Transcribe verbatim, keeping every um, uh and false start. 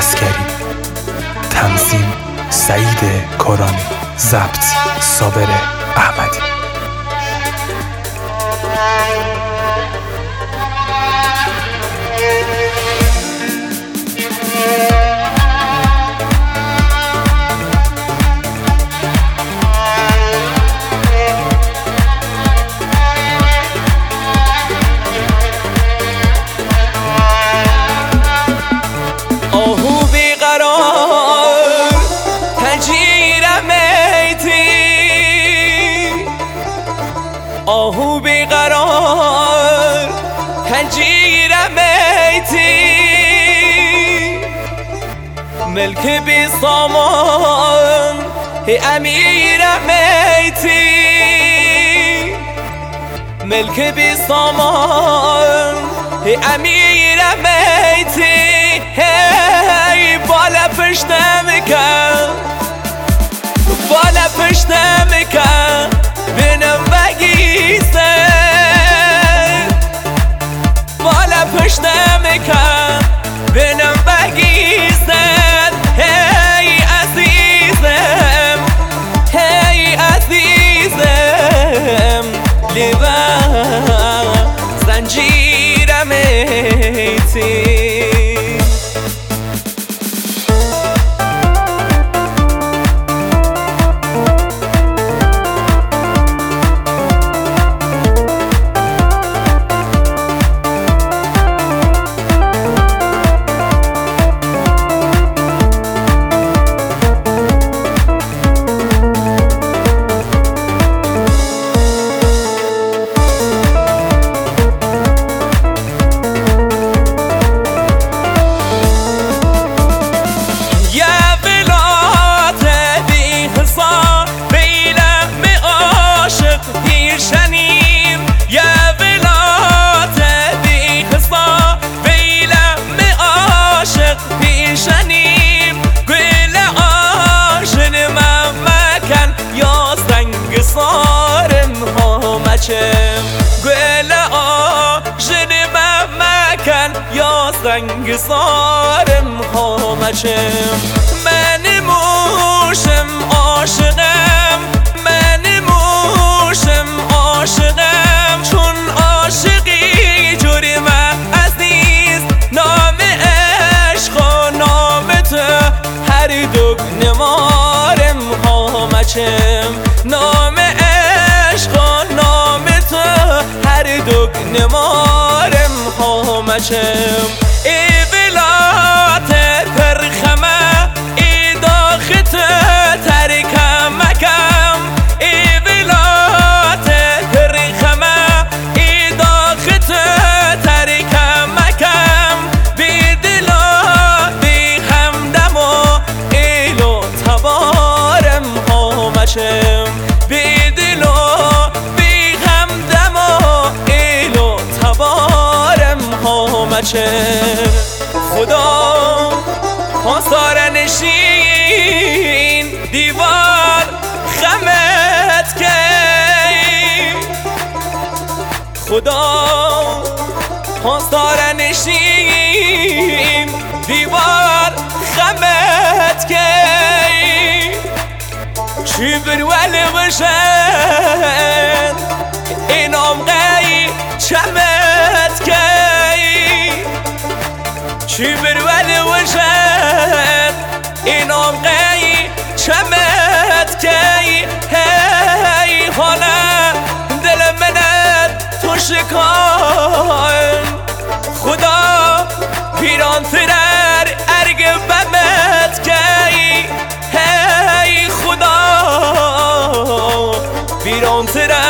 عسکری، تنظیم سعید کورانی، ضبط صابر احمدی. آهو بیقرار تنجیرم ایتی، ملک بی سامان امیرم ایتی، ملک بی سامان امیرم ایتی. هی بالا پشتم کن، بالا پشتم کن بینم بگیسته، بالا پشتم کن بینم بگیسته. هی عزیزم، هی عزیزم، لیوان زنجیرم ایتی. گل آجن ممکن یا زنگ سارم هامچم. من موشم عاشقم، من موشم عاشقم، چون عاشقی جرم عزیز. نام عشق و نام تو هر دو نمارم هامچم. نام عشق و نام تو هر دو نمارم هامچم. ای بلات پرخمه ای داخت ترکم مکم، ای بلات پرخمه ای داخت ترکم مکم. بی دلا بی همدم و ایلو تبارم هامچم. بی دلا بی همدم و ایلو تبارم هامچم. خدا پاسار نشین دیوار خمت کی، خدا پاسار نشین دیوار خمت کی. چی بروال بشن اینام غی چمت کی، چی بروال بشن اینام غی چمت کی. هی حالا دل منت تو شکن، خدا پیران ترر ارگ بمت کی. هی خدا پیران ترر